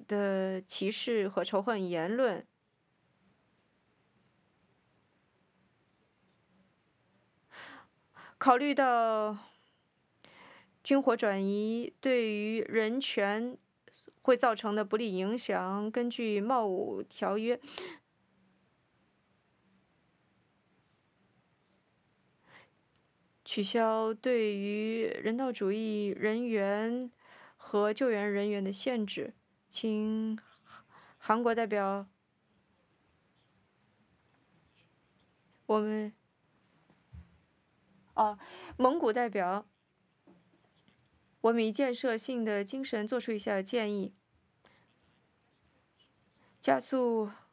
的歧视和仇恨言论。考虑到军火转移对于人权会造成的不利影响，根据贸武条约，取消对于人道主义人员和救援人员的限制。请韩国代表，我们蒙古代表，我们以建设性的精神做出一下建议，加速